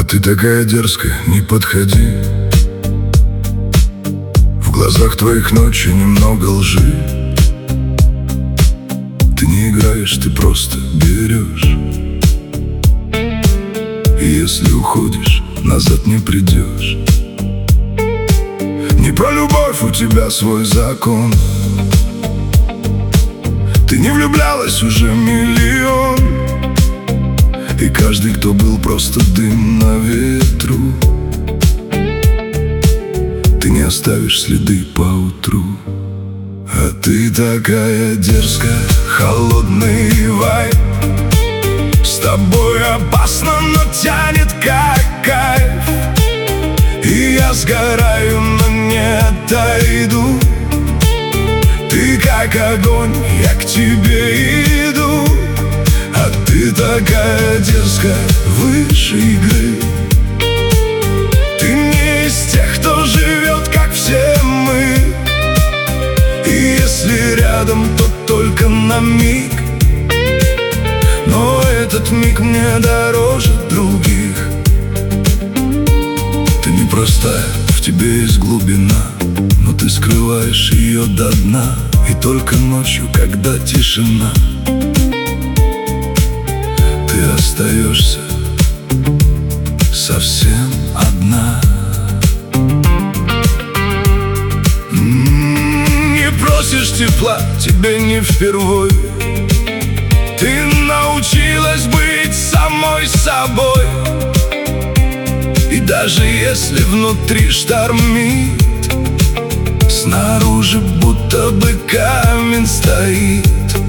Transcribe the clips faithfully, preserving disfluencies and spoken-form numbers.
ты такая дерзкая, не подходи. В глазах твоих ночи немного лжи. Ты не играешь, ты просто берешь. И если уходишь, назад не придешь. Не про любовь, у тебя свой закон. Ты не влюблялась уже миллион. И каждый, кто был, просто дым на ветру. Ты не оставишь следы поутру. А ты такая дерзкая, холодный вайб. С тобой опасно, но тянет как кайф. И я сгораю, но не отойду. Ты как огонь, я к тебе иду. А ты такая дерзкая, выше игры. Ты не из тех, кто живет, как все мы. И если рядом, то только на миг. Но этот миг мне дороже других. Ты непростая, в тебе есть глубина, но ты скрываешь ее до дна. И только ночью, когда тишина, ты остаешься совсем одна. М-м, не просишь тепла, тебе не впервой. Ты научилась быть самой собой. И даже если внутри штормит, снаружи будто бы камень стоит.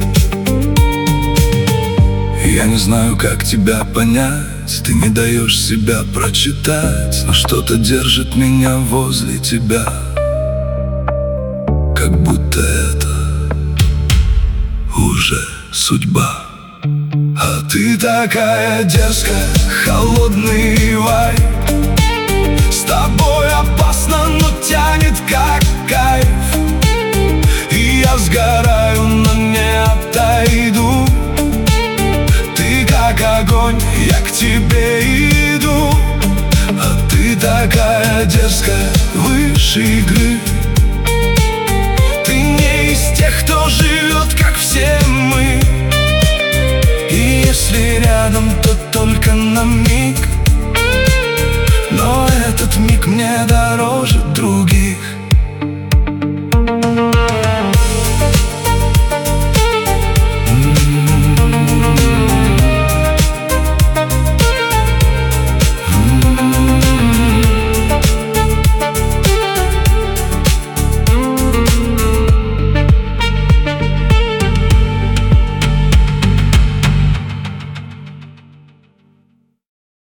Я не знаю, как тебя понять. Ты не даешь себя прочитать, но что-то держит меня возле тебя. Как будто это уже судьба. А ты такая дерзкая, холодный вайб. С тобой опасно, но тянет как кайф. И я сгораю, но не отойду. Ты как огонь, я к тебе иду. А ты такая дерзкая, выше игры. Ты не из тех, кто живет, как все мы. И если рядом, то только на миг. Но этот миг мне дороже друг.